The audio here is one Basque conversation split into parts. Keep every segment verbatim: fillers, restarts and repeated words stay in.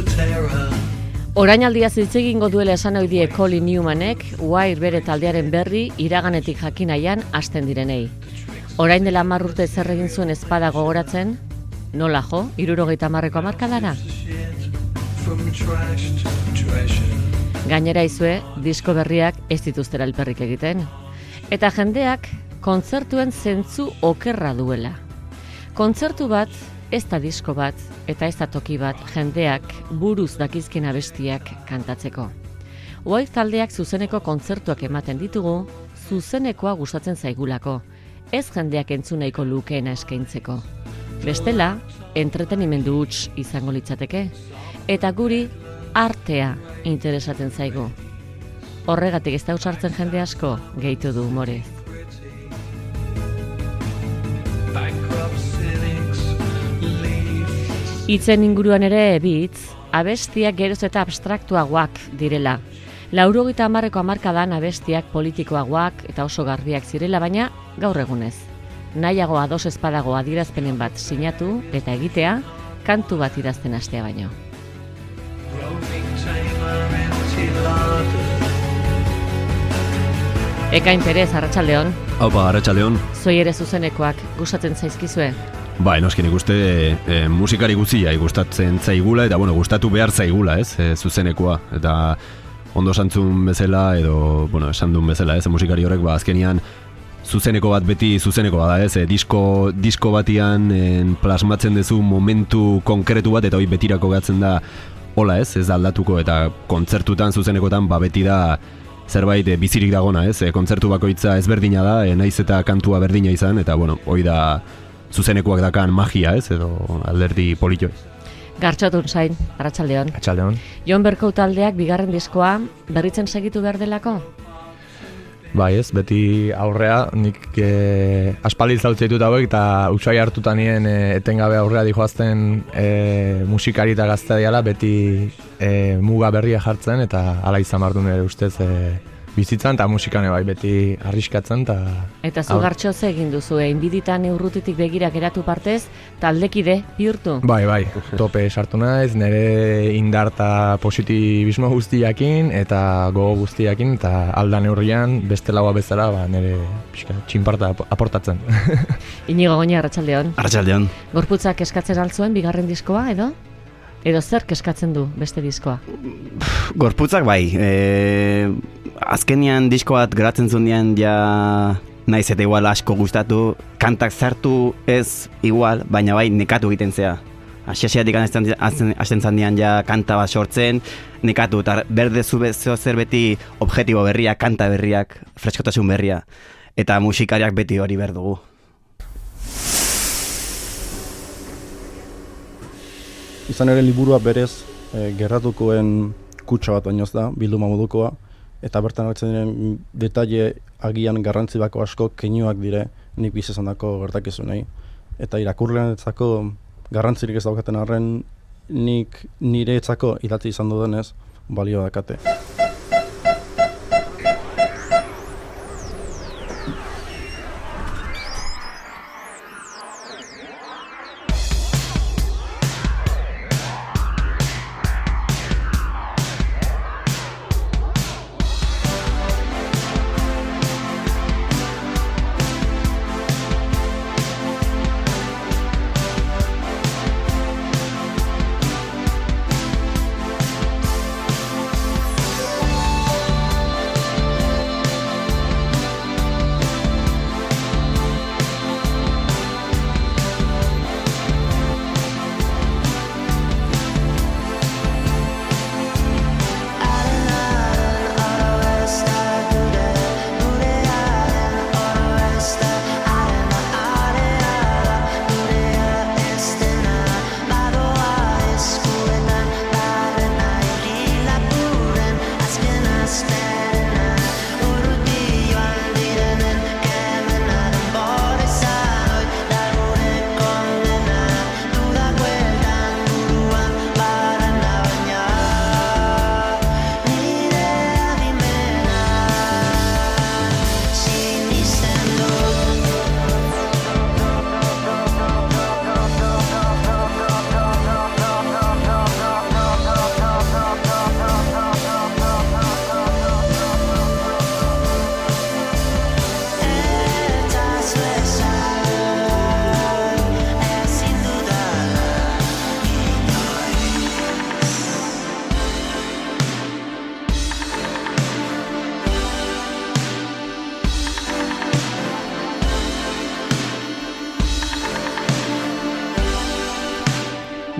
Orainaldiaz hitz egingo duela esan ohi die Colin Newmanek, Wire bere taldearen berri iraganetik jakinaian hasten direnei. Orain dela hamar urte zer egin zuen ezpada gogoratzen, nola jo, hirurogeita hamarreko hamarkadara? Gainera izue, disko berriak ez dituztera alperrik egiten. Eta jendeak kontzertuen zentzu okerra duela. Kontzertu bat, ez da disko bat, eta ez da toki bat jendeak buruz dakizkin abestiak kantatzeko. Wire taldeak zuzeneko kontzertuak ematen ditugu, zuzenekoa gustatzen zaigulako, ez jendeak entzuneiko lukeena eskaintzeko. Bestela, entretenimendu huts izango litzateke, eta guri artea interesatzen zaigu. Horregatik ez da usartzen jende asko, gehitu du umorez. Hitzen inguruan ere bitz, abestiak geroz eta abstraktuagoak direla. Laurogeita hamarreko hamarkadan abestiak politikoagoak eta oso garbiak zirela, baina gaur egunez. Nahiago ados espadago adierazpenen bat sinatu eta egitea, kantu bat idazten hastea baino. Ekain Perez, Arratsaldeon. Aupa, Arratsaldeon. Zoi ere zuzenekoak gustatzen zaizkizue? Ba, noskin ikuste e, e, musikari guztia gustatzen zaigula, eta bueno, gustatu behar zaigula, ez, e, zuzenekoa. Eta ondo santzun bezala, edo, bueno, esan duen bezala, ez, musikari horrek, ba, azkenian zuzeneko bat beti zuzeneko bada, ez, e, disko, disko batian en, plasmatzen duzu momentu konkretu bat, eta hori betirako gatzen da, hola, ez, ez da aldatuko, eta kontzertutan, zuzenekotan, ba, beti da zerbait e, bizirik dagona, ez, e, kontzertu bakoitza ezberdina da, e, naiz eta kantua berdina izan, eta, bueno, hori da zuzenekoak dakan magia, ez, edo alderdi polito. Gartxotun zain, Arratsaldeon. Arratsaldeon. Jon Berkau taldeak bigarren diskoa berritzen segitu behar delako? Bai, ez, beti aurrea, nik e, aspaldi zautzen ditut hauek, eta usai hartuta nien e, etengabe aurrea dijoazten e, musikari eta gaztea diala, beti e, muga berria jartzen, eta ala izan behar du nire ustez e, bizitzan, eta musikane bai, beti arriskatzen, eta... Eta zu Gartxo ze egin duzu, eh? Inbiditan urrutitik begira geratu partez, taldekide bihurtu? Bai, bai, tope sartu naiz, nire indarta positibismo guztiakin, eta gogo guztiakin, eta alda neurrian, beste laua bezala, ba, nire pixka, txinparta aportatzen. Inigo Goñi, Arratsaldeon. Arratsaldeon. Gorputzak eskatzen altzuen bigarren diskoa, edo? Edo zer eskatzen du beste diskoa? Gorputzak bai, e, azkenian disko bat geratzen zunean ja naiz eta igual asko gustatu, kantak zartu ez igual, baina bai nekatu egiten zea. Asiasiatik hasten zandian ja kanta bat sortzen, nekatu, eta berde zube zer beti objektibo berriak, kanta berriak, freskotasun berria, eta musikariak beti hori behar dugu. Izan ere liburua berez e, gerratukoen kutsa bat baino ez da, bilduma modukoa, eta bertan hartzen diren detaile agian garrantzi bako asko keinuak dire nik bizizandako gertakizunei. Eta irakurleanetzako garrantzirik ez daukaten arren nik niretzako idatzi izan dudenez balio dakate.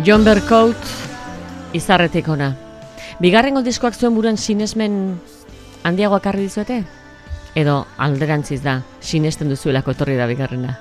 Jon Berkout, izarretik ona. Bigarrengo diskoak zuen buruan sinesmen handiagoak harri dizuete? Edo alderantziz da, sinesten duzuelako etorri da bigarrena?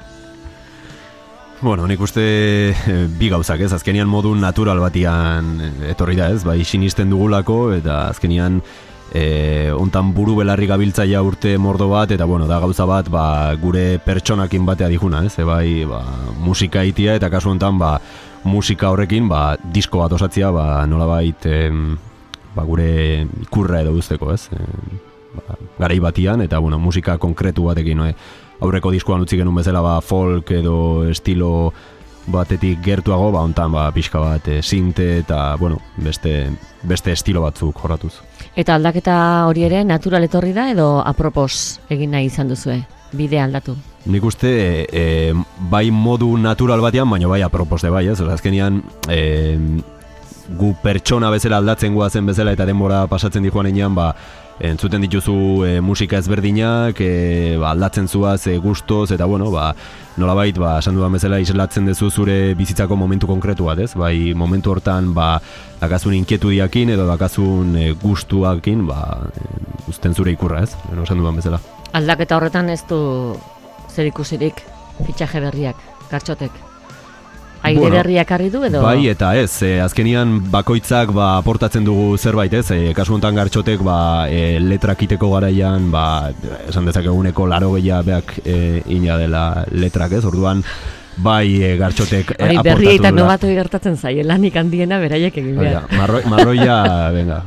Bueno, nik uste e, bi gauzak, ez? Azkenian modu natural batian etorri da, ez? Bai, sinisten dugulako, eta azkenian e, ontan buru belarri gabiltzaia urte mordo bat, eta bueno, da gauza bat, ba, gure pertsonakin batea dijuna, ez? E, bai, ba, musika itia, eta kasu hontan, ba, musika horrekin, ba, disko bat osatzia, ba, nolabait, em, ba, gure ikurra edo guzteko, ez? E, ba, garai batian, eta bueno, musika konkretu batekin, no? Aurreko diskoan utzi genuen bezala, ba, folk edo estilo batetik gertuago, ba, ontan, ba, pixka bat, e, sinte eta, bueno, beste, beste estilo batzuk jorratuz. Eta aldaketa hori ere natural etorri da edo apropos egin nahi izan duzue, bidea aldatu? Nik uste, e, e, bai modu natural batean, baina bai apropos de bai, ez? Azkenean, e, gu pertsona bezala aldatzen guazen bezala eta denbora pasatzen dijoan enean, ba, entzuten dituzu e, musika ezberdinak, e, ba, aldatzen zuaz e, gustoz, eta bueno, ba, nolabait, ba, esan dudan bezala islatzen dezu zure bizitzako momentu konkretu bat, ez? Bai, momentu hortan, ba, dakazun inkietudiakin edo dakazun e, gustuakin, ba, e, uzten zure ikurra, ez? Eno, esan dudan bezala. Aldaketa horretan ez du zer ikusirik fitxaje berriak, Gartxotek? Aire bueno, berriak harri du edo? Bai eta ez, e, azkenian bakoitzak ba, aportatzen dugu zerbait, ez? E, kasu honetan Gartxotek ba, e, letrak iteko garaian, ba, esan dezakeguneko laro gehiago beak e, ina dela letrak, ez? Orduan, bai e, Gartxotek e, aportatu dula. Berria eta nobatoi gertatzen zaie, lanik handiena beraiek egin behar. Marroi, marroia, venga.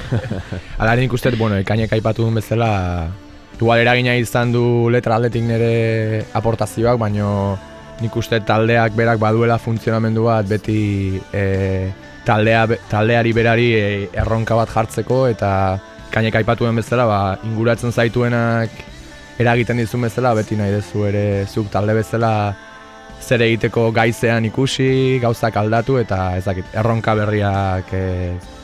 Ala nik uste, bueno, ekainek aipatu duen bezala, igual eragina izan du letra aldetik nire aportazioak, baino nik uste taldeak berak baduela funtzionamendu bat beti e, taldea, taldeari berari e, erronka bat jartzeko, eta kainek aipatu den bezala, ba, inguratzen zaituenak eragiten dizun bezala, beti nahi dezu ere zuk talde bezala zer egiteko gaizean ikusi, gauzak aldatu, eta ezakit, erronka berriak e,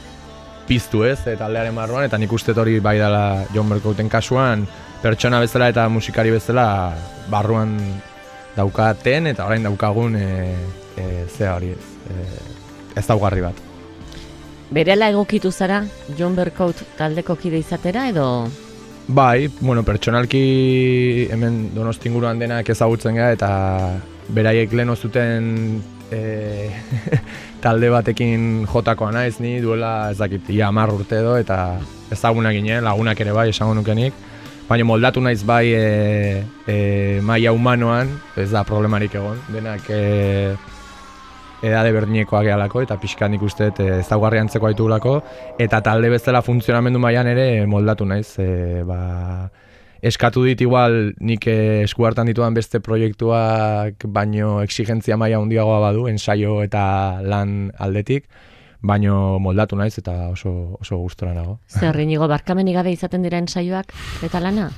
piztu ez, e, taldearen barruan, eta nik uste hori bai dela Jon Berkouten kasuan, pertsona bezala eta musikari bezala barruan daukaten eta orain daukagun e, e, zea hori e, ez daugarri bat. Berela egokitu zara Jon Berkout taldeko kide izatera edo? Bai, bueno, pertsonalki hemen Donosti inguruan denak ezagutzen gara eta beraiek lehen zuten e, talde batekin jotakoa naiz ni duela ez dakit ia hamar urte edo eta ezagunak ginen, lagunak ere bai esango nukenik. Baina moldatu naiz bai e, e, maila humanoan, ez da problemarik egon, denak e, edade berdinekoak gehalako eta pixka nik uste e, ezaugarri antzeko haitugulako, eta talde bezala funtzionamendu mailan ere moldatu naiz. E, ba, eskatu dit igual nik e, esku hartan dituan beste proiektuak baino exigentzia maila handiagoa badu, ensaio eta lan aldetik, baino moldatu naiz eta oso, oso gustora nago. Zer, Inigo, barkamenik gabe izaten dira ensaioak eta lana?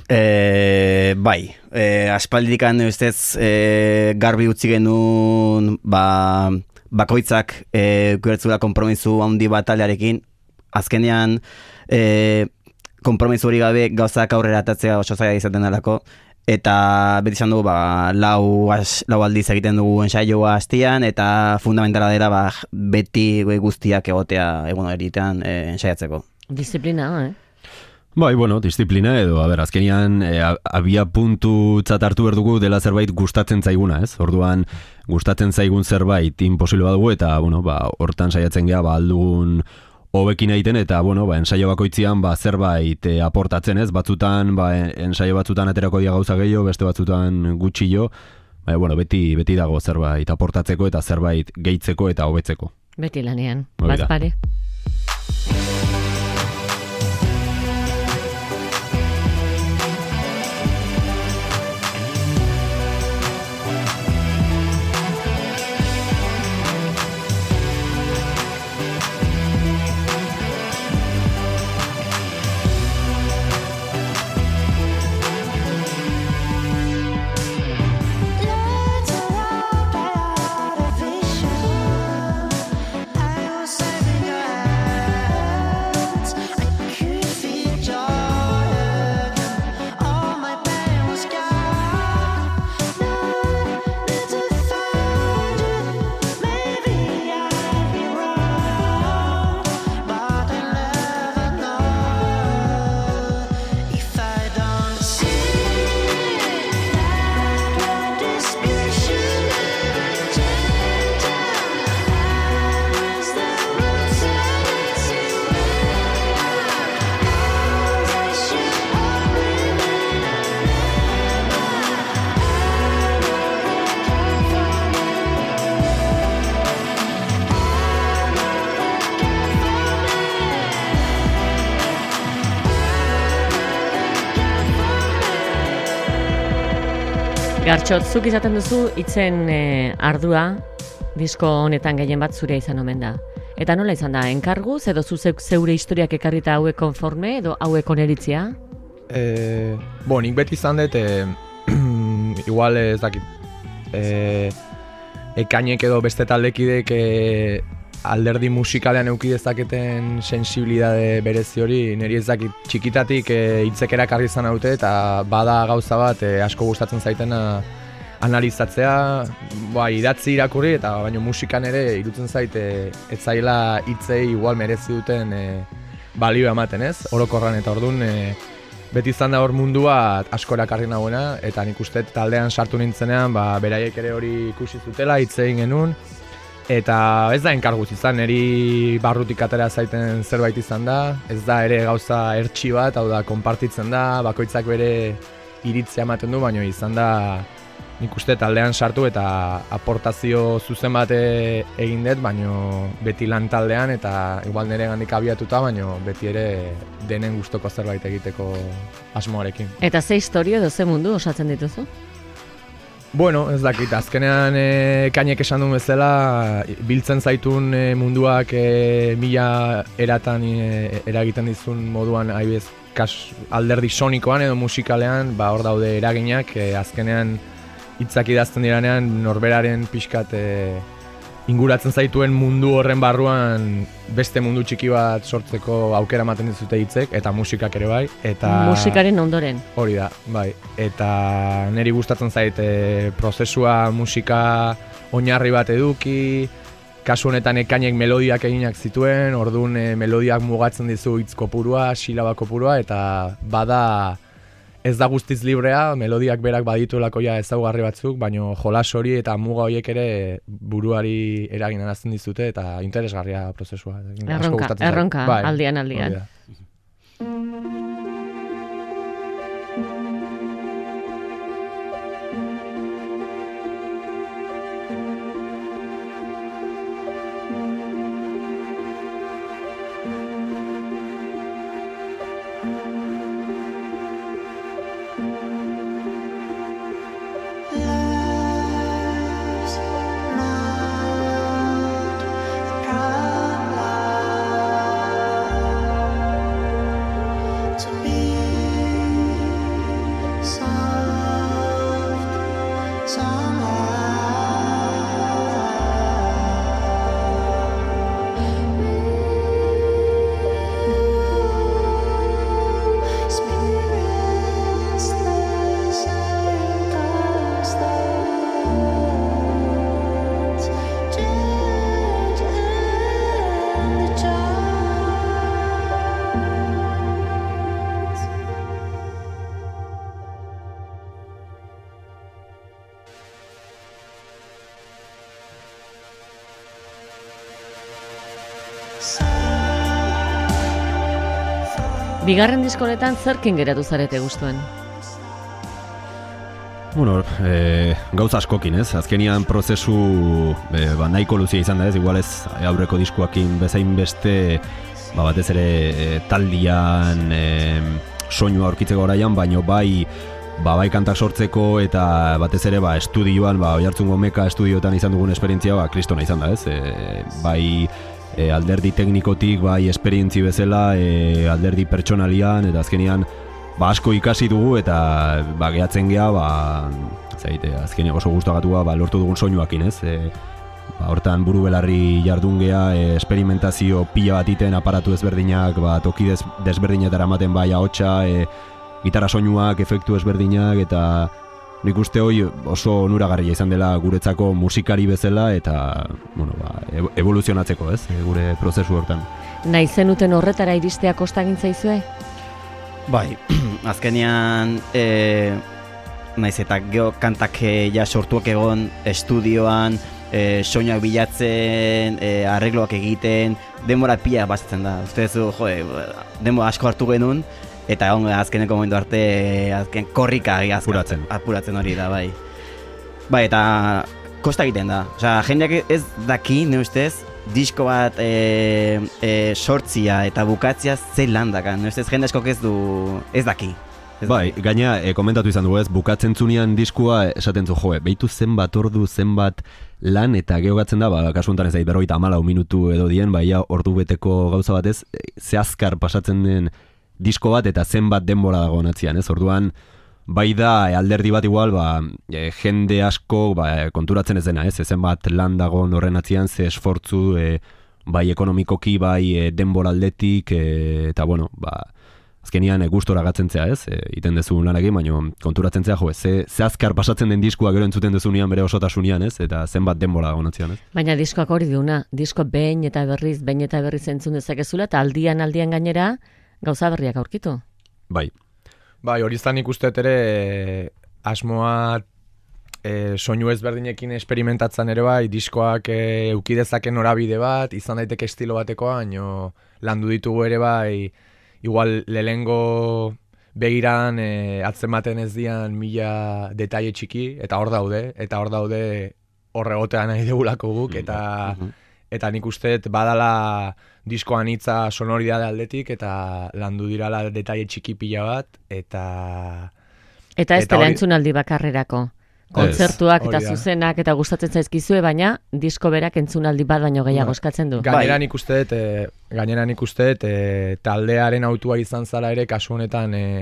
E, bai, e, aspaldikan ustez e, garbi utzi genuen ba, bakoitzak e, kuertzula konpromisu handi bat taldearekin. Azkenean e, konpromisu hori gabe gauzak aurrera atatzea oso zaila izaten delako. Eta beti izan dugu, ba, lau, as, lau aldiz egiten dugu ensaioa hastian, eta fundamentala dela ba, beti guztiak egotea egun eritean e, ensaiatzeko. Disiplina, eh? Bai, bueno, disiplina edo, a ber, azkenian e, abia puntu txatartu berdugu dela zerbait gustatzen zaiguna, ez? Orduan, gustatzen zaigun zerbait imposible badugu, eta, bueno, ba, hortan saiatzen gea, ba, aldugun hobekin egiten, eta, bueno, ba, ensaio bakoitzian ba, zerbait e, aportatzen, ez? Batzutan, ba, ensaio batzutan aterako dia gauza gehiago, beste batzutan gutxillo, ba, bueno, beti, beti dago zerbait aportatzeko eta zerbait gehitzeko eta hobetzeko. Beti lanean, bat pare. I was saving your eyes. Gartxot, zuk izaten duzu hitzen e, ardua, disko honetan gehien bat zurea izan omen da. Eta nola izan da, enkarguz edo zuzek zeure historiak ekarrita hauek konforme edo hauek oneritzia? E, bo, nik beti izan dut, e, igual ez dakit, e, ekainek edo beste taldekidek e, alderdi musikalean eduki dezaketen sensibilidade berezi hori, niri ez dakit txikitatik e, hitzek erakarri izan haute eta bada gauza bat e, asko gustatzen zaitena analizatzea, ba, idatzi irakurri eta baino musikan ere irutzen zait e, ez zaila hitzei igual merezi duten e, balio ematen, ez? Orokorran eta ordun e, beti izan da hor mundua asko erakarri nagoena eta nik uste taldean sartu nintzenean ba, beraiek ere hori ikusi zutela, hitz egin genuen. Eta ez da enkarguz izan, niri barrutik atera zaiten zerbait izan da, ez da ere gauza ertsi bat, hau da, konpartitzen da, bakoitzak bere iritzia ematen du, baina izan da nik uste taldean sartu eta aportazio zuzen bat egin dut, baina beti lan taldean eta igual nire gandik abiatuta, baina beti ere denen gustoko zerbait egiteko asmoarekin. Eta ze historio edo ze mundu osatzen dituzu? Bueno, ez dakit, azkenean e, kainek esan duen bezala, biltzen zaitun e, munduak e, mila eratan e, eragiten dizun moduan haibez alderdi sonikoan edo musikalean, ba hor daude eraginak, e, azkenean hitzak idazten diranean norberaren pixkat e, inguratzen zaituen mundu horren barruan beste mundu txiki bat sortzeko aukera ematen dizute hitzek eta musikak ere bai eta musikaren ondoren. Hori da, bai. Eta niri gustatzen zait e, prozesua musika oinarri bat eduki, kasu honetan ekainek melodiak eginak zituen, orduan e, melodiak mugatzen dizu hitz kopurua, silaba kopurua eta bada ez da guztiz librea, melodiak berak badituelako ja ezaugarri batzuk, baina jolas hori eta muga horiek ere buruari eragin arazten dizute eta interesgarria prozesua. Erronka, erronka, bai, aldian, aldian. Bigarren diskoletan zerkin geratu zarete gustuen? Bueno, e, gauza askokin, ez? Azkenian prozesu e, ba, nahiko luzia izan da, ez? Igual ez aurreko diskoakin bezain beste ba, batez ere e, taldian e, soinua aurkitzeko oraian, baino bai ba, bai kantak sortzeko eta batez ere ba, estudioan, ba, Oiartzungo Meka estudioetan izan dugun esperientzia, ba, kristona izan da, ez? E, bai E, alderdi teknikotik, bai, esperientzi bezala, e, alderdi pertsonalian, eta azkenean ba, asko ikasi dugu, eta ba, gehatzen geha, ba, zaite, azkenean oso guztagatua ba, lortu dugun soinuakin, ez? E, ba, hortan buru belarri jardun geha, e, esperimentazio pila bat iten, aparatu ezberdinak, ba, toki des, desberdinetara ematen bai ahotsa, e, gitarra soinuak, efektu ezberdinak, eta nik uste hoi oso onuragarria izan dela guretzako musikari bezala eta bueno, ba, evoluzionatzeko, ez, gure prozesu hortan. Nahi zenuten horretara iristea kostagin zaizue? Bai, azkenean e, naiz eta geho kantak ja sortuak egon estudioan, e, soinuak bilatzen, e, arregloak egiten, denbora pila bastatzen da. Ustezu, jo, denbora asko hartu genuen, eta on, azkeneko momentu arte azken korrika apuratzen. apuratzen hori da, bai. Bai, eta kosta egiten da. Osea, jendeak ez daki, ne ustez, disko bat e, e, sortzia eta bukatzia zein lan dakan. Ne ustez, jende askok ez du, ez daki. Bai, gaina e, komentatu izan dugu ez, bukatzen zunean diskua esaten zu, jo, behitu zenbat ordu, zenbat lan, eta geogatzen da, ba, kasu honetan ez da, berrogeita hamalau minutu edo dien, baina ordu beteko gauza batez, ze azkar pasatzen den disko bat, eta zenbat denbora dago natzian, ez, orduan, bai da, e, alderdi bat igual, ba, e, jende asko, ba, konturatzen ez dena, ez, zenbat lan dago horren atzian, ze esfortzu, e, bai ekonomikoki, bai e, denbora aldetik, e, eta bueno, ba, azkenian e, gustora gatzen zea, ez, e, iten dezu lanekin, baina konturatzen zea, jo, ze, ze azkar pasatzen den diskua gero entzuten dezunean bere osotasunean, ez, eta zenbat denbora dago natzian, ez. Baina diskoak hori duna, disko behin eta berriz, behin eta berriz entzun dezakezula, eta aldian aldian gainera gauza berriak aurkitu. Bai. Bai, hori izan ikusten ere e, asmoa e, soinu ezberdinekin esperimentatzen ere bai, diskoak e, eukidezaken norabide bat, izan daiteke estilo batekoa, baino landu ditugu ere bai, igual lehengo begiran e, atzematen ez dian mila detaile txiki, eta hor daude, eta hor daude horregotean nahi degulako guk, eta, eta nik usteet badala diskoan hitza sonoridade aldetik, eta landu dirala detaile txiki pila bat, eta... Eta ez dela entzunaldi bakarrerako. Kontzertuak eta da. Zuzenak eta gustatzen zaizkizue, baina disko berak entzunaldi bat baino gehiago eskatzen du. Gainera nik usteet, e, gainera nik usteet, e, taldearen autua izan zala ere, kasu honetan e,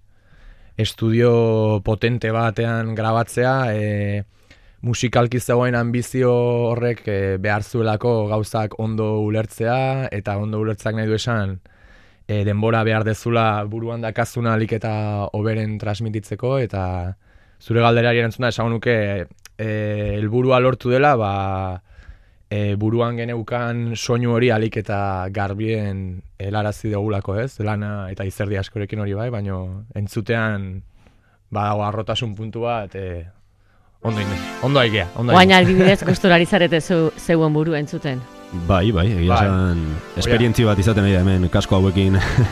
estudio potente batean grabatzea, e, musikalki zegoen ambizio horrek e, behar zuelako gauzak ondo ulertzea, eta ondo ulertzeak nahi du esan, e, denbora behar dezula buruan dakazuna alik eta oberen transmititzeko, eta zure galderari erantzuna esan nuke e, helburua lortu dela, ba, e, buruan geneukan soinu hori alik eta garbien helarazi dugulako, ez? Lana eta izerdi askorekin hori bai, baina entzutean badago arrotasun puntu bat, e, ondo ine, ondo aikea, ondo aikea. Oain albidez gustorari zarete zu, zeuen buru entzuten. Bai, bai, egia Bai. esan esperientzi bat izaten nahi da hemen kasko hauekin.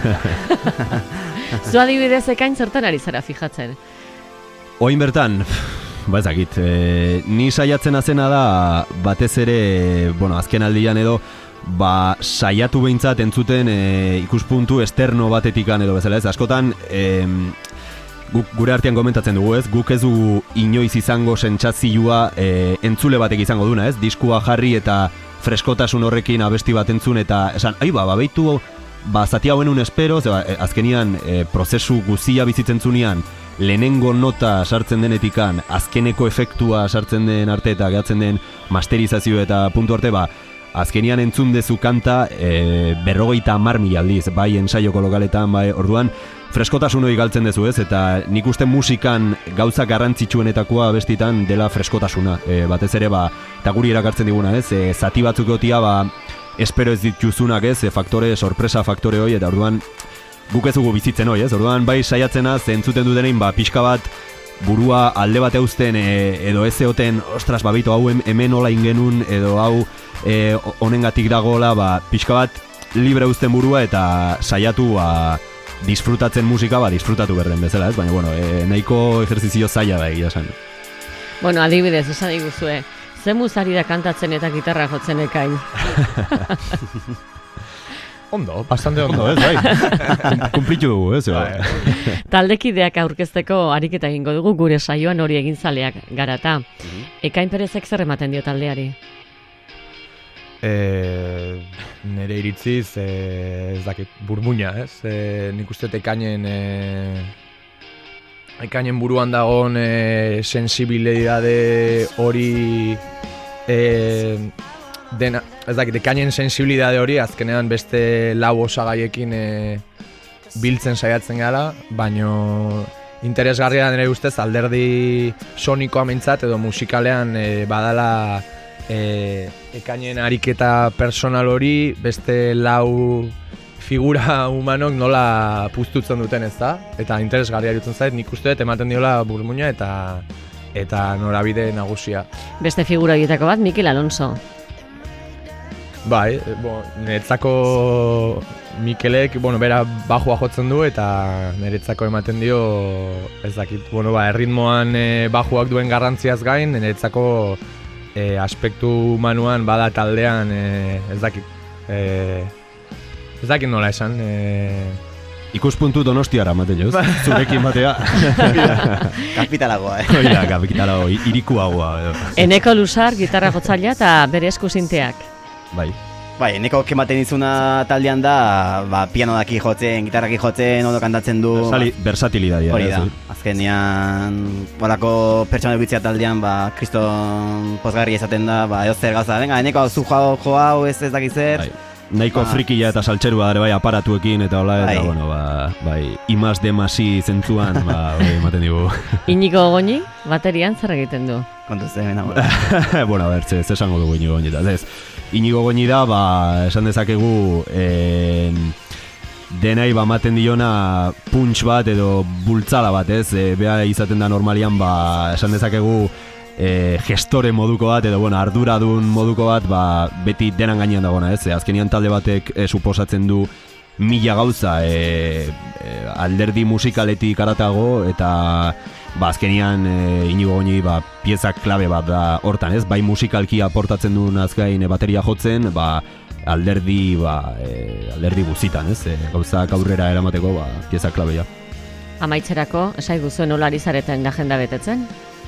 Zu adibidez ekain zertan ari zara fijatzen? Oin bertan, ba ezakit, e, ni saiatzen azena da batez ere, bueno, azken aldian edo, ba saiatu behintzat entzuten e, ikuspuntu esterno batetikan edo bezala ez, askotan e, guk, gure artean komentatzen dugu ez, guk ez du inoiz izango sentsazioa e, entzule batek izango duna ez, diskua jarri eta freskotasun horrekin abesti bat entzun eta esan, ai ba, babeitu, ba zati hauen un espero, ze, ba, azkenian e, prozesu guzia bizitzen zunean, lehenengo nota sartzen denetikan, azkeneko efektua sartzen den arte eta gehatzen den masterizazio eta puntu arte, ba, azkenian entzun dezu kanta e, berrogeita hamar mila aldiz, bai ensaioko lokaletan, bai orduan, freskotasun hori galtzen dezu ez, eta nik uste musikan gauza garrantzitsuenetakoa bestitan dela freskotasuna, e, batez ere, ba, eta guri erakartzen diguna ez, e, zati batzuk gotia, ba, espero ez dituzunak ez, e, faktore, sorpresa faktore hori, eta orduan, guk ez dugu bizitzen hori, ez? Orduan bai saiatzena zentzuten dutenein, ba, pixka bat burua alde bat eusten e, edo ez eoten, ostras, babito, hau hemen hola ingenun, edo hau e, honengatik dagoela, ba, pixka bat libre uzten burua eta saiatu ba, disfrutatzen musika, ba, disfrutatu berden bezala, ez? Baina, bueno, e, nahiko ejerzizio zaila da egia esan. Bueno, adibidez, esan diguzue, ze muzari da kantatzen eta gitarra jotzen ekain? Ondo, bastante ondo, ez, bai. Kumplitu dugu, ez, bai. Taldekideak aurkezteko ariketa egingo dugu gure saioan hori egin zaleak garata. Ekain Perezek zer ematen dio taldeari? E, nere iritziz, e, ez dakit, burmuina, ez? E, nik uste ekainen, e, ekainen buruan dagoen e, sensibilidade hori, e, dena, ez dakit, ekainen sensibilidade hori azkenean beste lau osagaiekin e, biltzen saiatzen gara, baino interesgarria nire ustez alderdi sonikoa mentzat edo musikalean e, badala e, ekainen ariketa personal hori beste lau figura humanok nola puztutzen duten ez da, eta interesgarria dutzen zait, nik uste dut ematen diola burmuina eta eta norabide nagusia. Beste figura horietako bat, Mikel Alonso. Bai, bo, niretzako Mikelek, bueno, bera bajua jotzen du eta niretzako ematen dio, ez dakit, bueno, ba, erritmoan e, bajuak duen garrantziaz gain, niretzako e, aspektu humanuan bada taldean, e, ez dakit, e, ez dakit nola esan, e, ikuspuntu Donostiara, Mateos, zurekin batea. Kapitalagoa, eh? Oida, kapitalago, irikuagoa. Eneko Lusar, gitarra jotzailea eta bere eskusinteak. Bai. Bai, eneko kematen izuna taldean da, ba, piano daki jotzen, gitarraki jotzen, ondo kantatzen du. Versali, versatilitatea. Hori da, azkenean, bolako pertsona dugitzea taldean, ba, kriston pozgarri esaten da, ba, edo zer gauza, venga, eneko zu jo hau ez ez dakiz zer. Bai. Nahiko ba. Frikila eta saltxerua ere bai aparatuekin eta hola, eta bai. Bueno, ba, bai, imaz demasi zentzuan, ba, bai, ematen digu. Inigo Goñi, baterian zer egiten du? Kontu zen, bena, bueno, a ber, ez esango dugu Inigo Goñi, eta ez. Inigo Goñi da, ba, esan dezakegu, en, denai ba maten diona punch bat edo bultzala bat, ez? E, Bea izaten da normalian, ba, esan dezakegu, E, gestore moduko bat edo bueno, arduradun moduko bat ba, beti denan gainean dagoena, ez? E, azkenian talde batek e, suposatzen du mila gauza e, e, alderdi musikaletik aratago eta ba, azkenian e, Inigo Goñi ba, piezak klabe bat da hortan, ez? Bai musikalki aportatzen duen azkain e, bateria jotzen, ba, alderdi ba, e, alderdi guzitan, ez? E, gauzak aurrera eramateko ba, piezak klabea. Amaitzerako, esai guzuen nola ari zareten agenda betetzen?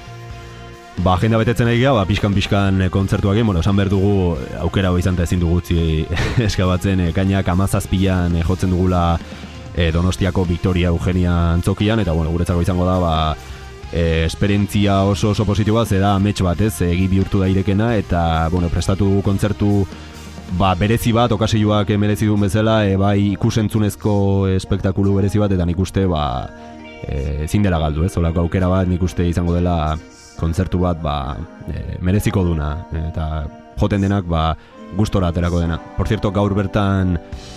Ba, agenda betetzen egia, ba, pixkan-pixkan kontzertuak egin, bueno, esan behar dugu aukera izan eta ezin dugu utzi eskabatzen, e, kainak amazazpian e, jotzen dugula e, Donostiako Victoria Eugenia antzokian, eta bueno, guretzako izango da, ba, e, esperientzia oso oso positiboa, ze da amets bat, ez, egi bihurtu dairekena, eta bueno, prestatu kontzertu ba, berezi bat, okasioak merezi duen bezala, e, bai ikusentzunezko espektakulu berezi bat, eta nik uste, ba, e, ezin dela galdu, ez, olako aukera bat nik uste izango dela kontzertu bat ba, e, mereziko duna eta joten denak ba, gustora aterako dena. Por cierto, gaur bertan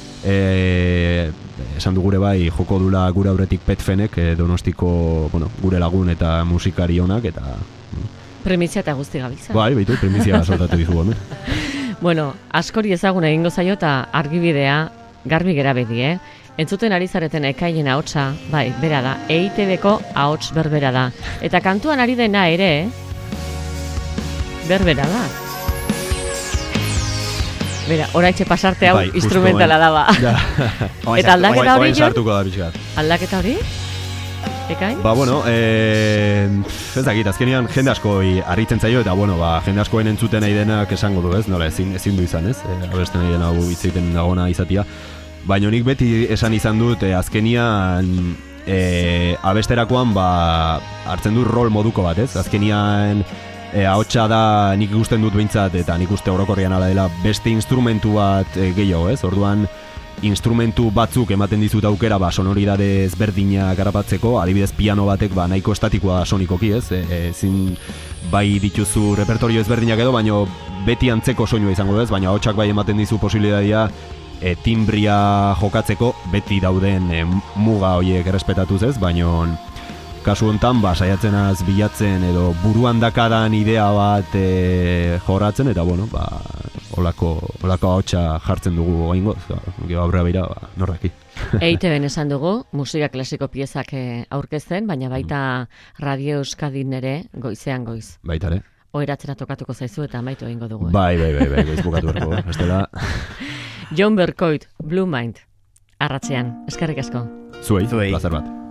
e, esan du gure bai joko dula gure aurretik Petfenek e, Donostiko bueno, gure lagun eta musikari onak eta Primizia eta guzti gabiltza. Bai, baitu, primizia soltatu dizu hemen. Bueno, askori ezagun egingo zaio eta argibidea garbi gera bedi, eh? Entzuten ari zareten ekaien ahotsa, bai, bera da, E I T B-ko ahots berbera da. Eta kantuan ari dena ere, berbera da. Bera, oraitxe pasarte hau bai, instrumentala da ba. Ja. Eta aldaketa hori jo? Aldaketa hori? Ekain? Ba, bueno, eh, ez dakit, azkenean jende asko harritzen zaio, eta bueno, ba, jende askoen entzuten nahi denak esango du, ez? Nola, ezin, ezin du izan, ez? E, abesten nahi dena hitz egiten dagona izatia. Baina nik beti esan izan dut, eh, azkenian eh, abesterakoan ba, hartzen du rol moduko bat, ez? Azkenian eh, ahotsa da nik ikusten dut behintzat, eta nik uste orokorrian ala dela beste instrumentu bat eh, gehiago, ez? Orduan, instrumentu batzuk ematen dizut aukera ba, sonoridade ezberdinak garapatzeko, adibidez piano batek ba, nahiko estatikoa sonikoki, ez? E, e, zin bai dituzu repertorio ezberdinak edo, baina beti antzeko soinua izango ez, baina ahotsak bai ematen dizu posibilitatea E, timbria jokatzeko beti dauden e, muga horiek errespetatuz ez, baina kasu hontan ba, saiatzen az bilatzen edo buruan dakadan idea bat e, jorratzen eta bueno, ba, olako, olako ahotsa jartzen dugu gaingoz, gero aurrera beira, ba, norraki. E I T B-en esan dugu, musika klasiko piezak aurkezten, baina baita Radio Euskadin ere goizean goiz. Baita ere. Oheratzera tokatuko zaizu eta amaitu egingo dugu. Eh? Bai, bai, bai, bai, goiz bukatu berko, estela. Jon Berkoit, Blue Mind, arratzean, eskerrik asko. Zuei, plazer bat.